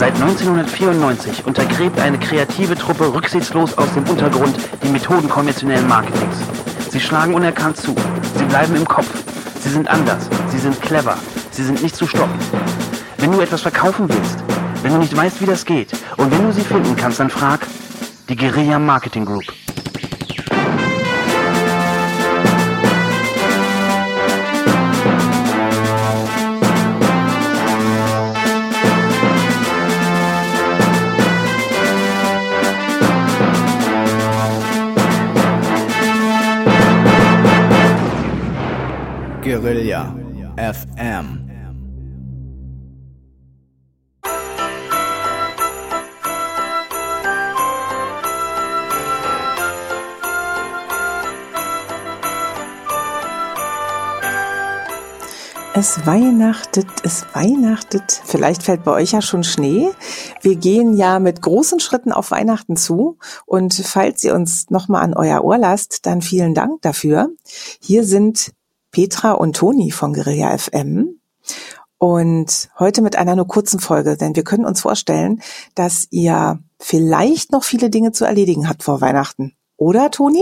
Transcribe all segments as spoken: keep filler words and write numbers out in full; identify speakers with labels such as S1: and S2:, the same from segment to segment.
S1: Seit neunzehnhundertvierundneunzig untergräbt eine kreative Truppe rücksichtslos aus dem Untergrund die Methoden konventionellen Marketings. Sie schlagen unerkannt zu. Sie bleiben im Kopf. Sie sind anders. Sie sind clever. Sie sind nicht zu stoppen. Wenn du etwas verkaufen willst, wenn du nicht weißt, wie das geht und wenn du sie finden kannst, dann frag die Guerilla Marketing Group.
S2: Guerilla F M.
S3: Es weihnachtet, es weihnachtet. Vielleicht fällt bei euch ja schon Schnee. Wir gehen ja mit großen Schritten auf Weihnachten zu. Und falls ihr uns nochmal an euer Ohr lasst, dann vielen Dank dafür. Hier sind Petra und Toni von Guerilla F M. Und heute mit einer nur kurzen Folge, denn wir können uns vorstellen, dass ihr vielleicht noch viele Dinge zu erledigen habt vor Weihnachten. Oder, Toni?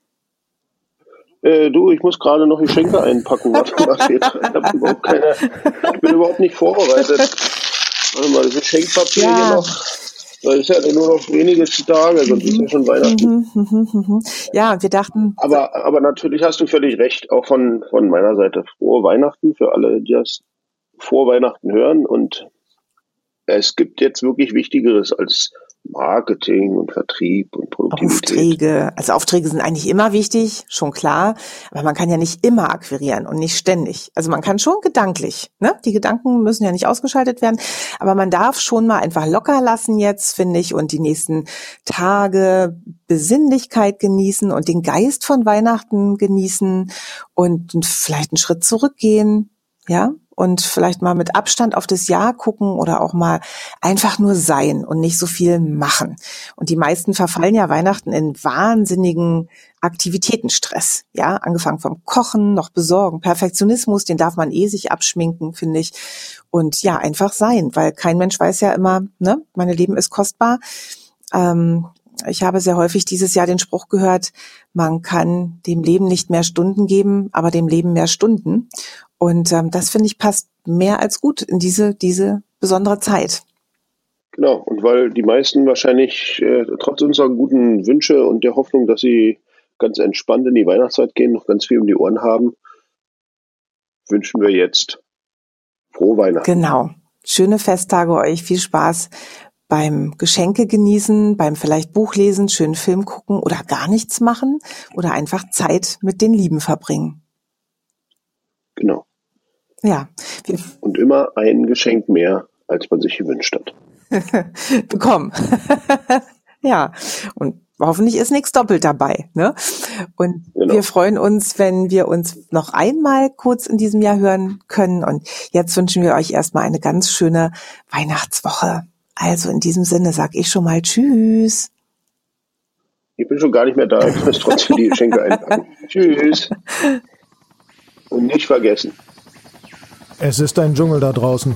S4: Äh, du, ich muss gerade noch Geschenke einpacken. Warte mal, Petra. Ich, hab überhaupt keine, ich bin überhaupt nicht vorbereitet. Warte mal, das Geschenkpapier
S3: Ja.
S4: hier noch. Das ist ja nur noch wenige Tage, sonst ist ja schon Weihnachten.
S3: Mhm, mhm, mhm. Ja, und wir dachten,
S4: Aber, aber natürlich hast du völlig recht, auch von, von meiner Seite. Frohe Weihnachten für alle, die das vor Weihnachten hören. Und es gibt jetzt wirklich Wichtigeres als Marketing und Vertrieb und Produktivität.
S3: Aufträge, also Aufträge sind eigentlich immer wichtig, schon klar, aber man kann ja nicht immer akquirieren und nicht ständig. Also man kann schon gedanklich, ne? Die Gedanken müssen ja nicht ausgeschaltet werden, aber man darf schon mal einfach locker lassen jetzt, finde ich, und die nächsten Tage Besinnlichkeit genießen und den Geist von Weihnachten genießen und vielleicht einen Schritt zurückgehen, ja? Und vielleicht mal mit Abstand auf das Jahr gucken oder auch mal einfach nur sein und nicht so viel machen. Und die meisten verfallen ja Weihnachten in wahnsinnigen Aktivitätenstress. Ja, angefangen vom Kochen, noch besorgen, Perfektionismus, den darf man eh sich abschminken, finde ich. Und ja, einfach sein, weil kein Mensch weiß ja immer, ne, mein Leben ist kostbar. Ähm, ich habe sehr häufig dieses Jahr den Spruch gehört, man kann dem Leben nicht mehr Stunden geben, aber dem Leben mehr Stunden. Und ähm, das, finde ich, passt mehr als gut in diese diese besondere Zeit.
S4: Genau, und weil die meisten wahrscheinlich äh, trotz unserer guten Wünsche und der Hoffnung, dass sie ganz entspannt in die Weihnachtszeit gehen, noch ganz viel um die Ohren haben, wünschen wir jetzt frohe Weihnachten.
S3: Genau. Schöne Festtage euch, viel Spaß beim Geschenke genießen, beim vielleicht Buch lesen, schönen Film gucken oder gar nichts machen oder einfach Zeit mit den Lieben verbringen.
S4: Genau.
S3: Ja. Wir
S4: Und immer ein Geschenk mehr, als man sich gewünscht hat.
S3: bekommen. Ja. Und hoffentlich ist nichts doppelt dabei, ne? Und
S4: Genau.
S3: wir freuen uns, wenn wir uns noch einmal kurz in diesem Jahr hören können. Und jetzt wünschen wir euch erstmal eine ganz schöne Weihnachtswoche. Also in diesem Sinne sag ich schon mal Tschüss.
S4: Ich bin schon gar nicht mehr da, ich muss trotzdem die Geschenke einpacken. Tschüss. Und nicht vergessen.
S5: Es ist ein Dschungel da draußen.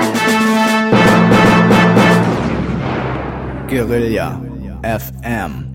S2: Guerilla F M.